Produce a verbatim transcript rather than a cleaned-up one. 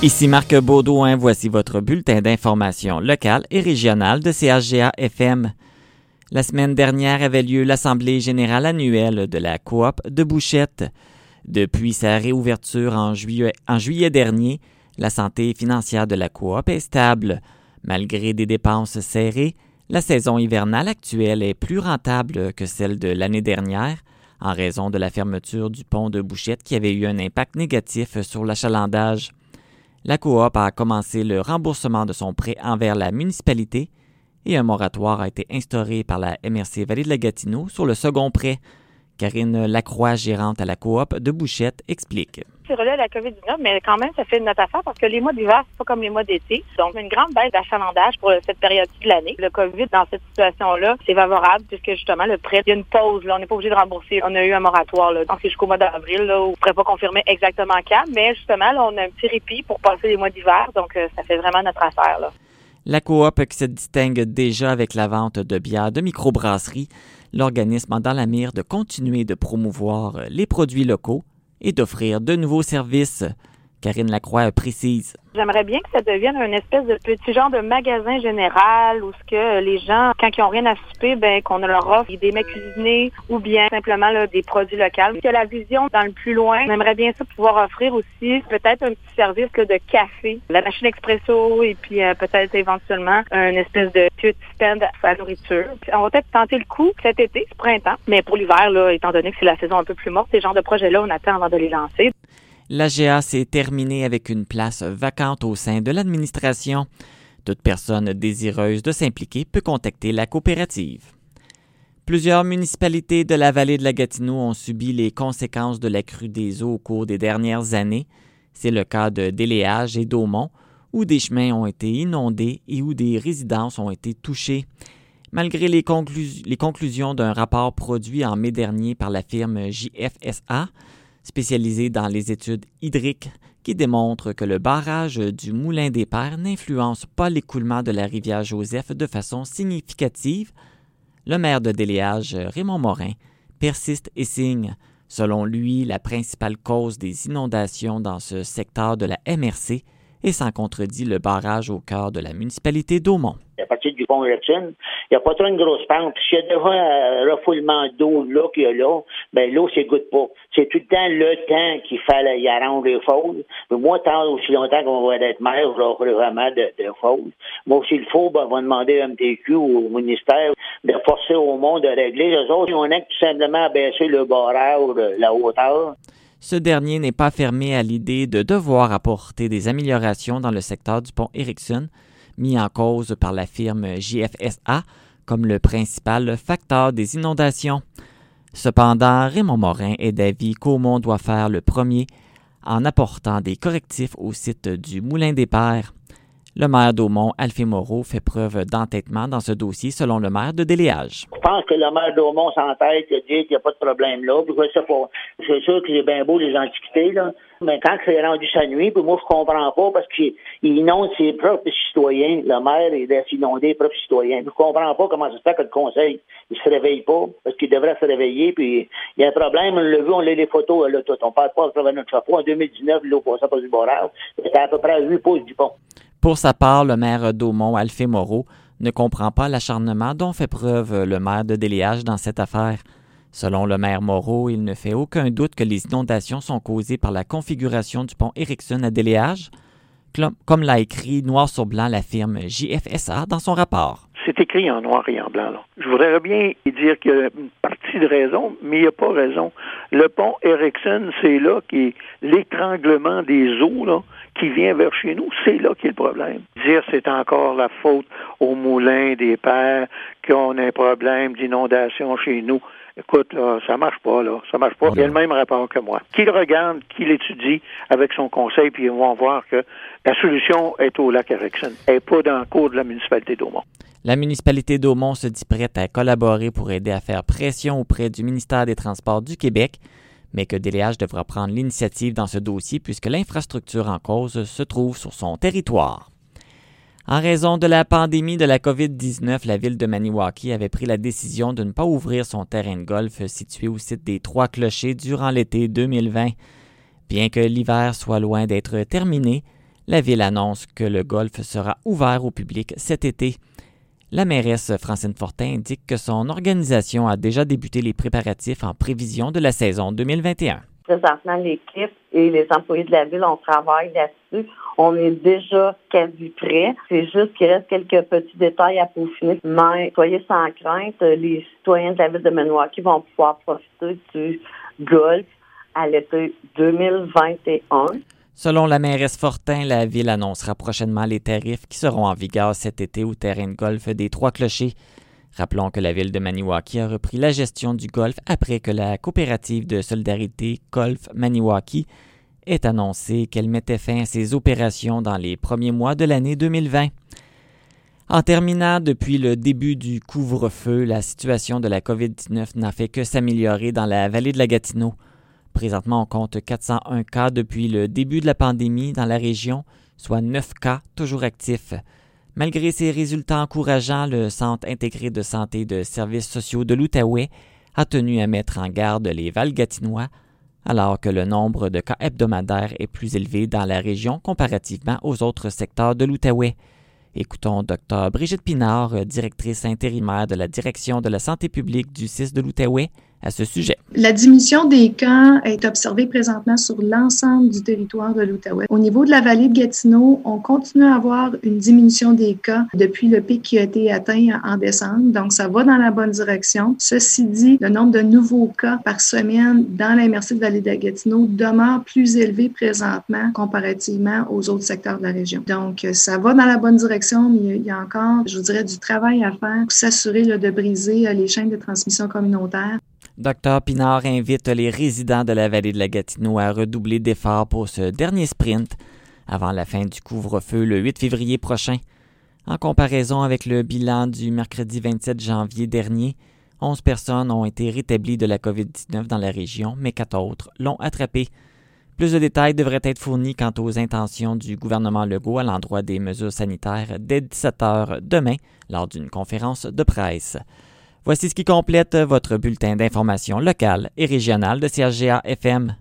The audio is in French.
Ici Marc Baudouin, voici votre bulletin d'information locale et régionale de C H G A F M. La semaine dernière avait lieu l'Assemblée générale annuelle de la coop de Bouchette. Depuis sa réouverture en juillet, en juillet dernier, la santé financière de la coop est stable. Malgré des dépenses serrées, la saison hivernale actuelle est plus rentable que celle de l'année dernière en raison de la fermeture du pont de Bouchette qui avait eu un impact négatif sur l'achalandage. La coop a commencé le remboursement de son prêt envers la municipalité et un moratoire a été instauré par la M R C Vallée de la Gatineau sur le second prêt. Karine Lacroix, gérante à la coop de Bouchette, explique. C'est relié à la covid dix-neuf, mais quand même, ça fait notre affaire parce que les mois d'hiver, c'est pas comme les mois d'été. Donc, une grande baisse d'achalandage pour cette période-ci de l'année. Le COVID, dans cette situation-là, c'est favorable puisque, justement, le prêt, il y a une pause. Là, on n'est pas obligé de rembourser. On a eu un moratoire. Là. Donc, c'est jusqu'au mois d'avril. Là, où on ne pourrait pas confirmer exactement quand, mais justement, là, on a un petit répit pour passer les mois d'hiver. Donc, euh, ça fait vraiment notre affaire. Là. La coop qui se distingue déjà avec la vente de bières de microbrasserie, l'organisme a dans la mire de continuer de promouvoir les produits locaux et d'offrir de nouveaux services. Karine Lacroix précise. J'aimerais bien que ça devienne un espèce de petit genre de magasin général où ce que les gens, quand ils n'ont rien à souper, ben qu'on leur offre des mets cuisinés ou bien simplement là, des produits locaux. Que la vision dans le plus loin, on aimerait bien ça pouvoir offrir aussi peut-être un petit service là, de café, la machine expresso et puis euh, peut-être éventuellement un espèce de petit stand à la nourriture. Puis on va peut-être tenter le coup cet été, ce printemps, mais pour l'hiver, là, étant donné que c'est la saison un peu plus morte, ces genres de projets-là, on attend avant de les lancer. L'A G A s'est terminée avec une place vacante au sein de l'administration. Toute personne désireuse de s'impliquer peut contacter la coopérative. Plusieurs municipalités de la vallée de la Gatineau ont subi les conséquences de la crue des eaux au cours des dernières années. C'est le cas de Déléage et d'Aumont, où des chemins ont été inondés et où des résidences ont été touchées. Malgré les, conclus- les conclusions d'un rapport produit en mai dernier par la firme J F S A, spécialisée dans les études hydriques, qui démontre que le barrage du Moulin des Pères n'influence pas l'écoulement de la rivière Joseph de façon significative, le maire de Déléage, Raymond Morin, persiste et signe. Selon lui, la principale cause des inondations dans ce secteur de la M R C est sans contredit le barrage au cœur de la municipalité d'Aumont. À partir du pont Erickson, il n'y a pas trop une grosse pente. S'il y a déjà un refoulement d'eau là qu'il y a là, ben l'eau ne s'égoutte pas. C'est tout le temps le temps qu'il fallait y arranger les faules. Mais moi, tant aussi longtemps qu'on va être maire, je vais vraiment de, de faules. Moi, s'il faut, ben, on va demander à M T Q ou au ministère de forcer au monde de régler. Les autres, on a tout simplement baissé le barrage, la hauteur. Ce dernier n'est pas fermé à l'idée de devoir apporter des améliorations dans le secteur du pont Erickson, mis en cause par la firme J F S A comme le principal facteur des inondations. Cependant, Raymond Morin est d'avis qu'Aumont doit faire le premier en apportant des correctifs au site du Moulin des Pères. Le maire d'Aumont, Alphée Moreau, fait preuve d'entêtement dans ce dossier selon le maire de Déléage. Je pense que le maire d'Aumont s'entête, il dit qu'il n'y a pas de problème là. Puis je sais pas. C'est sûr que c'est bien beau les antiquités, là. Mais quand c'est rendu sa nuit, puis moi je comprends pas parce qu'il inonde ses propres citoyens. Le maire, il laisse inonder ses propres citoyens. Puis je comprends pas comment ça se fait que le conseil, il se réveille pas, parce qu'il devrait se réveiller, puis il y a un problème, on l'a vu, on a les photos, là, tout. On parle pas à travers notre chapeau. En deux mille dix-neuf, l'eau passait par du barrage. C'était à peu près à huit pouces du pont. Pour sa part, le maire d'Aumont, Alphée Moreau, ne comprend pas l'acharnement dont fait preuve le maire de Déléage dans cette affaire. Selon le maire Moreau, il ne fait aucun doute que les inondations sont causées par la configuration du pont Erickson à Déléage, comme l'a écrit noir sur blanc la firme J F S A dans son rapport. C'est écrit en noir et en blanc. Là. Je voudrais bien dire qu'il y a une partie de raison, mais il n'y a pas raison. Le pont Erickson, c'est là qui est l'étranglement des eaux là, qui vient vers chez nous. C'est là qui est le problème. Dire c'est encore la faute au Moulin des Pères qu'on a un problème d'inondation chez nous. Écoute, là, ça marche pas, là. Ça marche pas. Il y a le même rapport que moi. Qu'il regarde, qu'il étudie avec son conseil, puis ils vont voir que la solution est au lac Erickson. Elle n'est pas dans le cours de la municipalité d'Aumont. La municipalité d'Aumont se dit prête à collaborer pour aider à faire pression auprès du ministère des Transports du Québec, mais que Déléage devra prendre l'initiative dans ce dossier puisque l'infrastructure en cause se trouve sur son territoire. En raison de la pandémie de la covid dix-neuf, la ville de Maniwaki avait pris la décision de ne pas ouvrir son terrain de golf situé au site des Trois Clochers durant l'été deux mille vingt. Bien que l'hiver soit loin d'être terminé, La ville annonce que le golf sera ouvert au public cet été. La mairesse Francine Fortin indique que son organisation a déjà débuté les préparatifs en prévision de la saison deux mille vingt et un. Présentement, l'équipe et les employés de la ville, on travaille là-dessus. On est déjà quasi prêts. C'est juste qu'il reste quelques petits détails à peaufiner. Mais soyez sans crainte, les citoyens de la ville de Maniwaki vont pouvoir profiter du golf à l'été deux mille vingt et un. Selon la mairesse Fortin, la ville annoncera prochainement les tarifs qui seront en vigueur cet été au terrain de golf des Trois-Clochers. Rappelons que la ville de Maniwaki a repris la gestion du golf après que la coopérative de solidarité Golf Maniwaki ait annoncé qu'elle mettait fin à ses opérations dans les premiers mois de l'année deux mille vingt. En terminant, depuis le début du couvre-feu, la situation de la covid dix-neuf n'a fait que s'améliorer dans la vallée de la Gatineau. Présentement, on compte quatre cent un cas depuis le début de la pandémie dans la région, soit neuf cas toujours actifs. Malgré ces résultats encourageants, le Centre intégré de santé de services sociaux de l'Outaouais a tenu à mettre en garde les Val-Gatinois, alors que le nombre de cas hebdomadaires est plus élevé dans la région comparativement aux autres secteurs de l'Outaouais. Écoutons Dr Brigitte Pinard, directrice intérimaire de la Direction de la santé publique du C I S de l'Outaouais, à ce sujet. La diminution des cas est observée présentement sur l'ensemble du territoire de l'Outaouais. Au niveau de la vallée de Gatineau, on continue à avoir une diminution des cas depuis le pic qui a été atteint en décembre. Donc, ça va dans la bonne direction. Ceci dit, le nombre de nouveaux cas par semaine dans la M R C de vallée de Gatineau demeure plus élevé présentement comparativement aux autres secteurs de la région. Donc, ça va dans la bonne direction, mais il y a encore, je vous dirais, du travail à faire pour s'assurer là, de briser les chaînes de transmission communautaire. Dr Pinard invite les résidents de la vallée de la Gatineau à redoubler d'efforts pour ce dernier sprint avant la fin du couvre-feu le huit février prochain. En comparaison avec le bilan du mercredi vingt-sept janvier dernier, onze personnes ont été rétablies de la covid dix-neuf dans la région, mais quatre autres l'ont attrapée. Plus de détails devraient être fournis quant aux intentions du gouvernement Legault à l'endroit des mesures sanitaires dès dix-sept heures demain lors d'une conférence de presse. Voici ce qui complète votre bulletin d'information locale et régionale de C H G A F M.